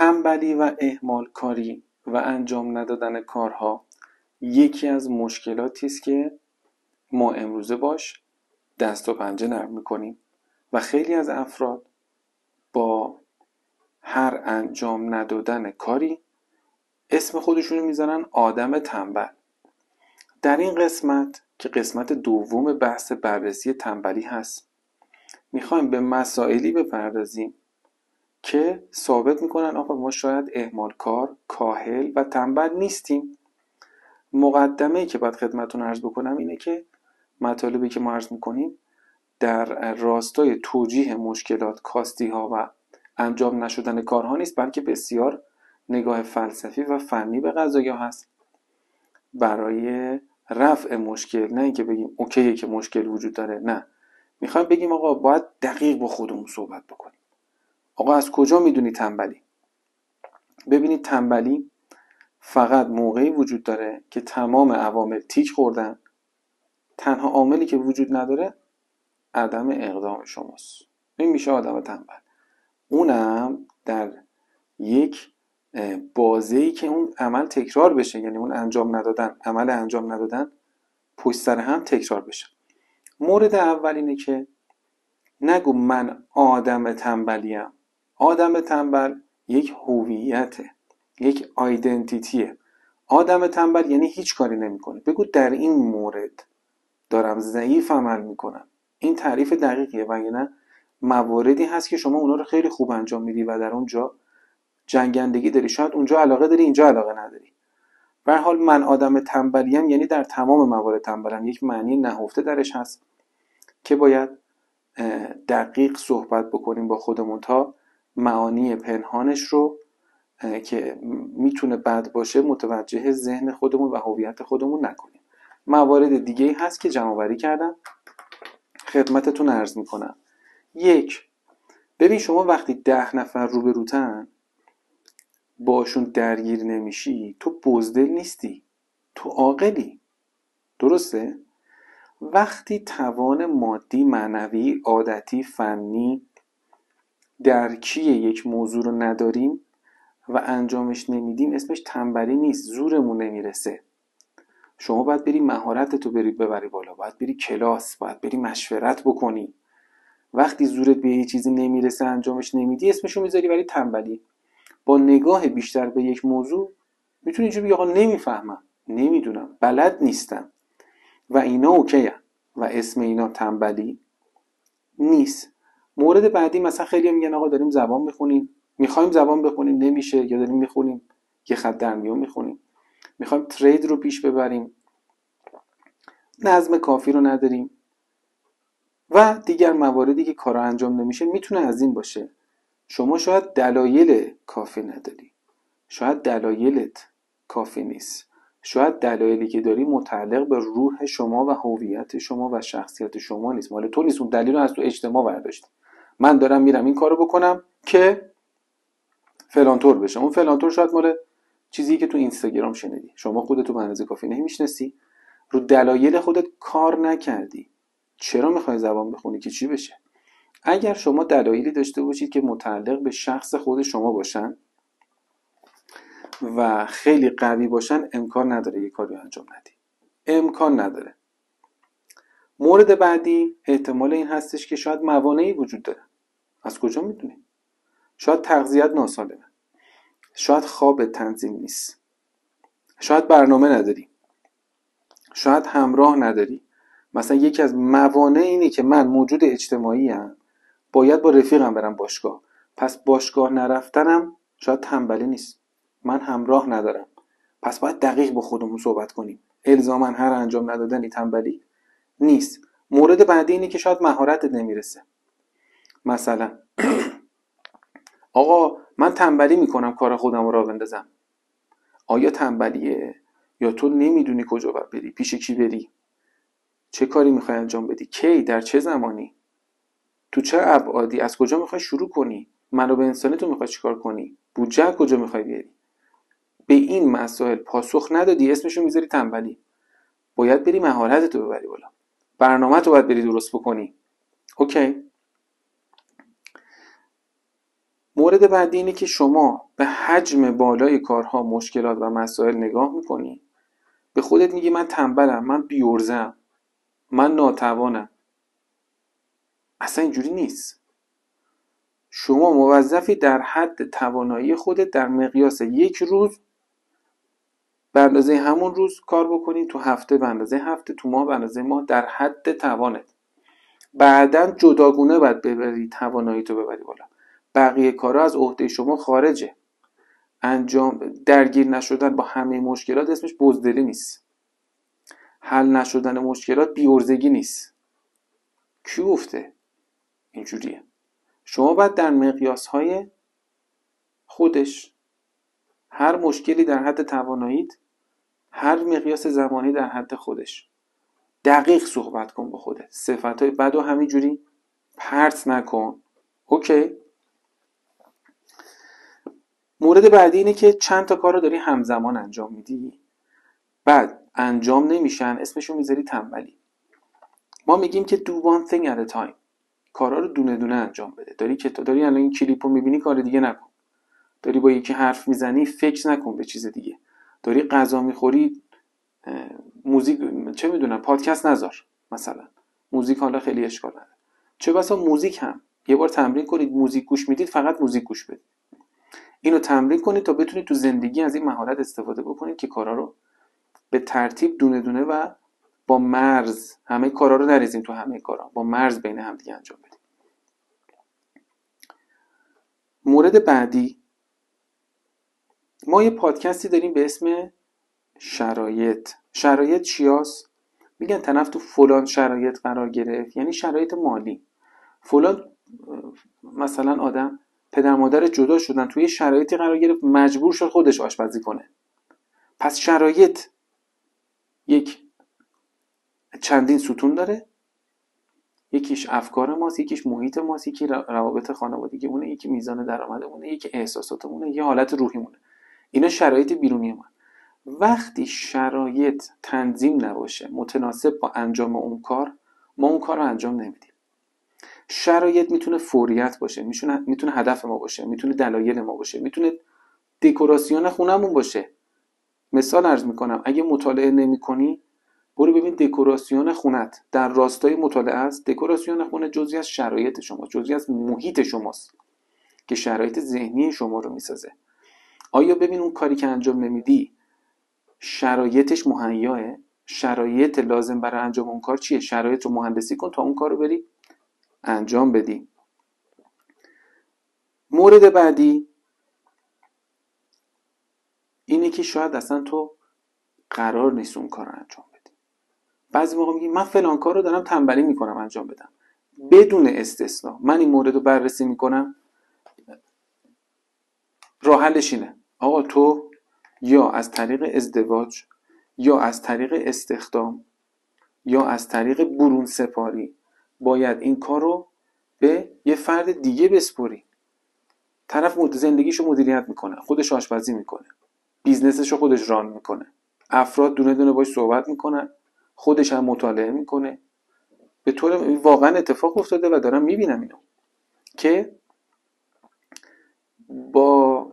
تنبلی و اهمال کاری و انجام ندادن کارها یکی از مشکلاتی است که ما امروزه باش دست و پنجه نرم میکنیم و خیلی از افراد با هر انجام ندادن کاری اسم خودشونو میذارن آدم تنبل. در این قسمت که قسمت دوم بحث بررسی تنبلی هست، میخوایم به مسائلی بپردازیم که ثابت میکنن آقا ما شاید اهمالکار، کاهل و تنبل نیستیم. مقدمه‌ای که باید خدمتتون عرض بکنم اینه که مطالبی که ما عرض میکنیم در راستای توجیه مشکلات، کاستی‌ها و انجام نشدن کارها نیست، بلکه بسیار نگاه فلسفی و فنی به قضایا هست برای رفع مشکل. نه اینکه بگیم اوکیه که مشکل وجود داره، نه، میخوایم بگیم آقا باید دقیق با خودمون صحبت بکنیم. آقا از کجا میدونی تنبلی؟ ببینید تنبلی فقط موقعی وجود داره که تمام عوامل تیک خوردن، تنها عاملی که وجود نداره عدم اقدام شماست. این میشه آدم تنبل. اونم در یک بازه‌ای که اون عمل تکرار بشه، یعنی اون عمل انجام ندادن پشت سر هم تکرار بشه. مورد اول اینه که نگو من آدم تنبلیم. آدم تنبل یک هویته، یک آیدنتیتیه. آدم تنبل یعنی هیچ کاری نمیکنه. بگو در این مورد دارم ضعیف عمل میکنم. این تعریف دقیقیه، وگرنه مواردی هست که شما اونا رو خیلی خوب انجام میدی و در اونجا جنگندگی داری، شاید اونجا علاقه داری اینجا علاقه نداری. به هر حال من آدم تنبلیم یعنی در تمام موارد تنبلم. یک معنی نهفته درش هست که باید دقیق صحبت بکنیم با خودمون تا معانی پنهانش رو که میتونه بد باشه متوجه ذهن خودمون و هویت خودمون نکنیم. موارد دیگه هست که جمع‌آوری کردم خدمتتون عرض میکنم. یک، ببین شما وقتی 10 نفر روبروتن باشون درگیر نمیشی، تو بزدل نیستی، تو عاقلی. درسته؟ وقتی توان مادی، معنوی، عادتی، فنی، درکی یک موضوع رو نداریم و انجامش نمیدیم، اسمش تنبلی نیست، زورمون نمیرسه. شما باید بری مهارتتو ببری بالا، باید بری کلاس، باید بری مشورت بکنی. وقتی زورت به یه چیزی نمیرسه انجامش نمیدی، اسمشو میذاری ولی تنبلی. با نگاه بیشتر به یک موضوع میتونی اینجوری بگی آقا نمیفهمم، نمیدونم، بلد نیستم و اینا اوکیه و اسم اینا تنبلی نیست. مورد بعدی مثلا خیلی میگن آقا داریم زبان میخونیم، میخوایم زبان بخونیم نمیشه، یا داریم میخونیم یه خط در میون میخونیم، میخوایم ترید رو پیش ببریم نظم کافی رو نداریم و دیگر مواردی که کارا انجام نمیشه. میتونه از این باشه. شما شاید دلایل کافی نداری، شاید دلایلت کافی نیست، شاید دلایلی که داری متعلق به روح شما و هویت شما و شخصیت شما نیست، مال تو نیست. اون دلیل رو از تو اجتماع برداشتی. من دارم میرم این کارو بکنم که فلان طور بشه. اون فلان طور شاید مال چیزی که تو اینستاگرام شنیدی، شما خودت تو به اندازه کافی نمیشناسی، رو دلایل خودت کار نکردی. چرا میخوای زبان بخونی که چی بشه؟ اگر شما دلایلی داشته باشید که متعلق به شخص خود شما باشن و خیلی قوی باشن، امکان نداره یک کاری انجام ندی، امکان نداره. مورد بعدی احتمال این هستش که شاید موانعی وجود داره. از کجا میدونی؟ شاید تغذیت ناسالمه، شاید خواب تنظیم نیست، شاید برنامه نداری، شاید همراه نداری. مثلا یکی از موانع اینه که من موجود اجتماعی ام، باید با رفیقم برم باشگاه، پس باشگاه نرفتنم شاید تنبلی نیست، من همراه ندارم، پس باید دقیق با خودمون صحبت کنیم. الزاما هر انجام ندادنی تنبلی نیست. مورد بعدی اینه که شاید مهارتت نمیرسه. مثلا آقا من تنبلی میکنم کار خودم رو راه بندازم. آیا تنبلیه یا تو نمیدونی کجا باید بری، پیش کی بری، چه کاری میخوای انجام بدی، کی، در چه زمانی، تو چه ابعادی، از کجا میخوای شروع کنی، منابع انسانی تو میخوای چیکار کنی، بودجه کجا میخوای بیاری؟ به این مسائل پاسخ ندادی، اسمشو میذاری تنبلی. باید بری مهارتتو ببری بالا، برنامه‌تو باید بری درست بکنی. اوکی. مورد بعدی اینه که شما به حجم بالای کارها، مشکلات و مسائل نگاه میکنی، به خودت میگی من تنبلم، من بیورزم، من ناتوانم. اصلا اینجوری نیست. شما موظفی در حد توانایی خودت در مقیاس یک روز به اندازه همون روز کار بکنی، تو هفته به اندازه هفته، تو ماه به اندازه ماه، در حد توانت. بعداً جداگونه باید ببری توانایی تو ببری بالا. بقیه کارا از عهده شما خارجه. انجام درگیر نشدن با همه مشکلات اسمش بزدلی نیست. حل نشدن مشکلات بی‌عرضگی نیست. کی گفته اینجوریه؟ شما باید در مقیاس‌های خودش، هر مشکلی در حد تواناییت، هر مقیاس زمانی در حد خودش، دقیق صحبت کن با خودت. صفت‌های بد و همینجوری پرت نکن. اوکی؟ مورد بعدی اینه که چند تا کار رو داری همزمان انجام میدی، بعد انجام نمیشن، اسمشو میذاری تنبلی. ما میگیم که do one thing at a time. کارا رو دونه دونه انجام بده. داری الان این کلیپو میبینی، کار دیگه نکن. داری با یکی حرف میزنی، فکر نکن به چیز دیگه. داری غذا میخوری، موزیک، چه میدونم، پادکست نذار مثلا. موزیک حالا خیلی اشکال نداره. چه بسا موزیک هم یه بار تمرین کنید، موزیک گوش میدید فقط موزیک گوش بدید. اینو تمرین کنید تا بتونید تو زندگی از این مهارت استفاده بکنید که کارا رو به ترتیب دونه دونه و با مرز، همه کارا رو نریزیم تو همه کارا، با مرز بین هم دیگه انجام بدیم. مورد بعدی، ما یه پادکستی داریم به اسم شرایط. شرایط چیاست؟ میگن طرف تو فلان شرایط قرار گرفت، یعنی شرایط مالی. فلان مثلا آدم پدر مادر جدا شدن، توی شرایطی قرار گرفت مجبور شد خودش آشپزی کنه. پس شرایط یک چندین ستون داره. یکیش افکار ماست، یکیش محیط ماست، یکی روابط خانوادگی مونه، یکی میزان درآمدمونه، یکی احساساتمونه، یکی حالت روحیمونه. اینا شرایط بیرونی ما. وقتی شرایط تنظیم نباشه، متناسب با انجام اون کار، ما اون کار رو انجام نمیدیم. شرایط میتونه فوریت باشه، میتونه هدف ما باشه، میتونه دلایل ما باشه، میتونه دکوراسیون خونمون باشه. مثال عرض میکنم، اگه مطالعه نمیکنی، برو ببین دکوراسیون خونت در راستای مطالعه است. دکوراسیون خونه جزئی از شرایط شما، جزئی از محیط شماست که شرایط ذهنی شما رو میسازه. آیا ببین اون کاری که انجام نمیدی شرایطش مهیاه؟ شرایط لازم برای انجام اون کار چیه؟ شرایط رو مهندسی کن تا اون کار رو بری انجام بدی. مورد بعدی اینه که شاید اصلا تو قرار نیست اون کار رو انجام بدی. بعضی موقع میگی من فلان کار رو دارم تنبلی میکنم انجام بدم. بدون استثنا من این مورد رو بررسی میکنم. راه حلش اینه آقا، تو یا از طریق ازدواج، یا از طریق استخدام، یا از طریق برون سپاری باید این کار رو به یه فرد دیگه بسپری. طرف زندگیشو مدیریت میکنه، خودش آشپزی میکنه، بیزنسشو خودش ران میکنه، افراد دونه دونه باش صحبت میکنن، خودش هم مطالعه میکنه. به طور واقعا اتفاق افتاده و دارم میبینم اینو که با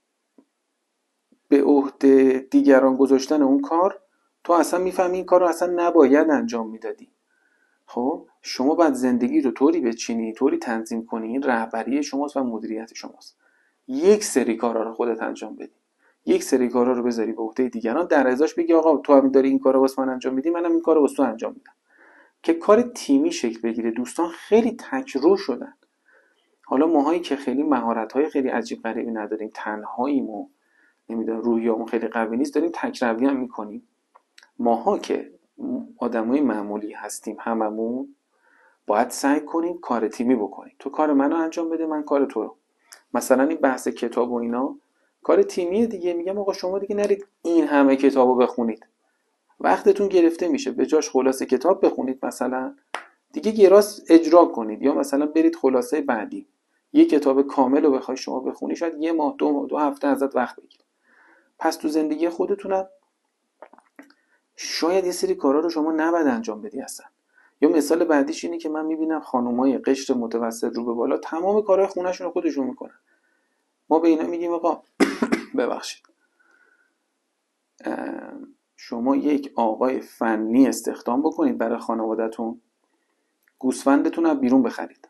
به عهده دیگران گذاشتن اون کار تو اصلا میفهمی این کار رو اصلا نباید انجام میدادی. خب شما باید زندگی رو طوری بچینی، طوری تنظیم کنی، این رهبری شماست و مدیریت شماست. یک سری کارا رو خودت انجام بدی، یک سری کارا رو بذاری به عهده دیگران، در ازاش بگی آقا تو هم داری این کارو واسه من انجام میدی، منم این کارو واسه تو انجام میدم، که کار تیمی شکل بگیره. دوستان خیلی تکرو شدن. حالا ماهایی که خیلی مهارت‌های خیلی عجیب غریبی نداریم، تنهاییم و نمیدونم روحیه‌مون خیلی قوی نیست، داریم تکروی هم میکنیم. ماها که آدمای معمولی هستیم هممون، باید سعی کنیم کار تیمی بکنیم. تو کار منو انجام بده، من کار تو رو. مثلا این بحث کتاب و اینا کار تیمیه دیگه. میگم آقا شما دیگه نرید این همه کتابو بخونید، وقتتون گرفته میشه. به جاش خلاصه کتاب بخونید مثلا، دیگه گراس اجرا کنید، یا مثلا برید خلاصه بعدی. یه کتاب کامل رو بخوای شما بخونی شاید یه ماه، دو هفته ازت وقت بگیره. پس تو زندگی خودتونم شاید یه سری کارا رو شما نباید انجام بدی اصلا. یا مثال بعدیش اینه که من میبینم خانمای قشر متوسط رو به بالا تمام کارهای خونه‌شون رو خودشون میکنن. ما به اینا میگیم آقا ببخشید شما یک آقای فنی استخدام بکنید برای خانواده‌تون، گوسفندتون هم بیرون بخرید،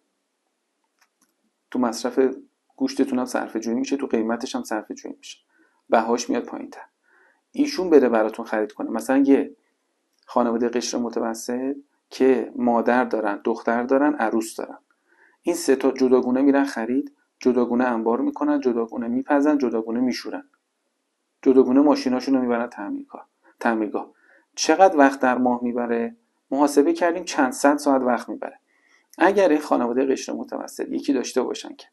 تو مصرف گوشتتون هم صرفه جویی میشه، تو قیمتش هم صرفه جویی میشه، بهاش میاد پایین‌تر. ایشون بره براتون خرید کنه. مثلا یه خانواده قشر متوسط که مادر دارن، دختر دارن، عروس دارن، این سه تا جداگونه میرن خرید، جداگونه انبار میکنن، جداگونه میپزن، جداگونه میشورن، جداگونه ماشیناشون رو میبرن تعمیرگاه. چقدر وقت در ماه میبره؟ محاسبه کردیم چند صد ساعت وقت میبره. اگر این خانواده قشر متوسط یکی داشته باشن که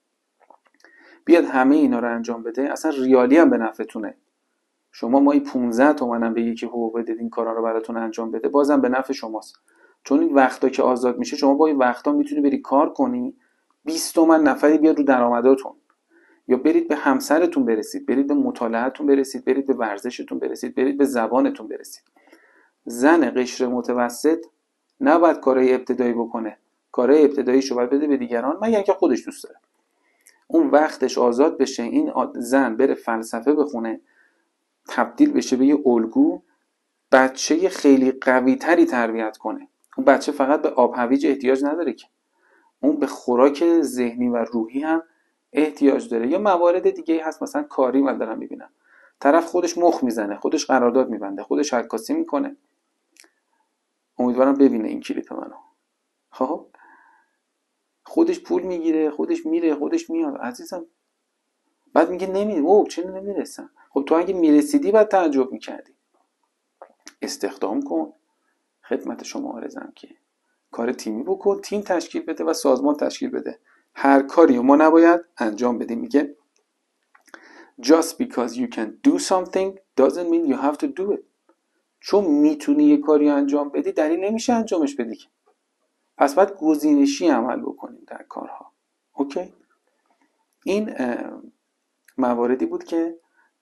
بیاد همه اینا رو انجام بده، اصلا ریالی هم به نفعتونه. شما مایی 15 تومنم به یکی حقوق بدید این کارا رو براتون انجام بده، بازم به نفع شماست. چون این وقتا که آزاد میشه شما با این وقتا میتونی بری کار کنی، 20 تومن نفری بیاد رو درآمداتون، یا برید به همسرتون برسید، برید به مطالعه‌تون برسید، برید به ورزشتون برسید، برید به زبانتون برسید. زن قشر متوسط نباید کارهای ابتدایی بکنه، کارهای ابتداییشو باید بده به دیگران، مگر که خودش دوست داره. اون وقتش آزاد بشه، این زن بره فلسفه بخونه، تبدیل بشه به یه الگو، بچه خیلی قوی تری تربیت کنه. اون بچه فقط به آب هویج احتیاج نداره که، اون به خوراک ذهنی و روحی هم احتیاج داره. یا موارد دیگه هست، مثلا کاری من دارم میبینم طرف خودش مخ میزنه، خودش قرارداد میبنده، خودش عکاسی میکنه. امیدوارم ببینه این کلیپ منو. خب خودش پول میگیره، خودش میره، خودش میاد. عزیزم بعد میگه نمیره، چرا نمیرسم؟ خب تو اگه میرسیدی بعد تعجب میکردی. استخدام کن. خدمت شما عرضم که کار تیمی بکن، تیم تشکیل بده و سازمان تشکیل بده. هر کاری ما نباید انجام بدیم. میگه just because you can do something doesn't mean you have to do it. چون میتونی یه کاری انجام بدی دلیل نمیشه انجامش بدی. پس باید گزینشی عمل بکنیم در کارها. اوکی؟ این مواردی بود که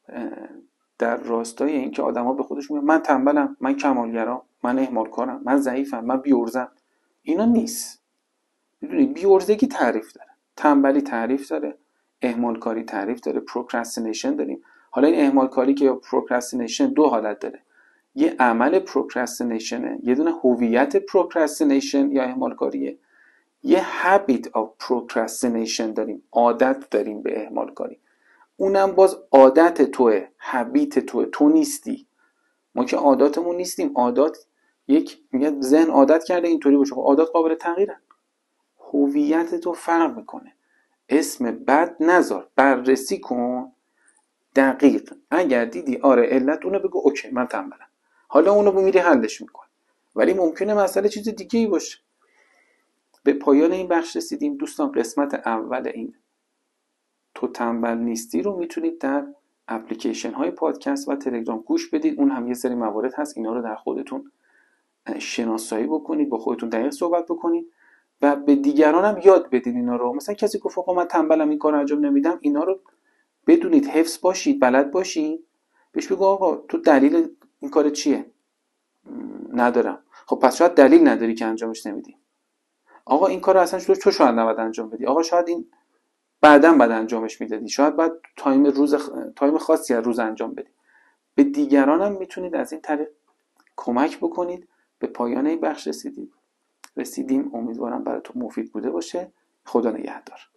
در راستای این که آدما به خودشون میگن من تنبلم، من کمالگرام، من اهمالکارم، من ضعیفم، من بی‌عرضم. اینا نیست. میدونی بی‌عرضگی تعریف داره، تنبلی تعریف داره، اهمالکاری تعریف داره، پروکرستینیشن داریم. حالا این اهمالکاری که یا پروکرستینیشن دو حالت داره. یه عمل پروکرستینیشنه، یه دونه هویت پروکرستینیشن یا اهمالکاریه، یه habit of procrastination داریم، عادت داریم به اهمالکاری. اونم باز عادت توه، habit توه، تو نیستی. ما که عاداتمون نیستیم. عادات یک میگه ذهن عادت کرده اینطوری باشه. عادات قابل تغییرن. هویت تو فرق میکنه. اسم بد نذار، بررسی کن دقیق. اگر دیدی آره علت اونو بگو اوکی من تنبلم، حالا اونو میری حلش میکن. ولی ممکنه مسئله چیز دیگه ای باشه. به پایان این بخش رسیدیم دوستان. قسمت اول این تو تنبل نیستی رو میتونید در اپلیکیشن های پادکست و تلگرام گوش بدید. اون هم یه سری موارد هست، اینا رو در خودتون شناسایی بکنید، با خودتون دقیق صحبت بکنید و به دیگران هم یاد بدید اینا رو. مثلا کسی گفت آقا من تنبلم این کارو انجام نمیدم، اینا رو بدونید، حفظ باشید، بلد باشید. بهش بگو آقا تو دلیل این کار چیه؟ ندارم. خب پس شاید دلیل نداری که انجامش نمیدی. آقا این کارو اصلا تو شاید نباید انجام بدی. آقا شاید این بعداً بعد انجامش میدادی، شاید بعد تایم خاصی از روز انجام بدی. به دیگران هم میتونید از این طریق کمک بکنید. به پایان این بخش رسیدیم. امیدوارم براتون مفید بوده باشه. خدا نگهدار.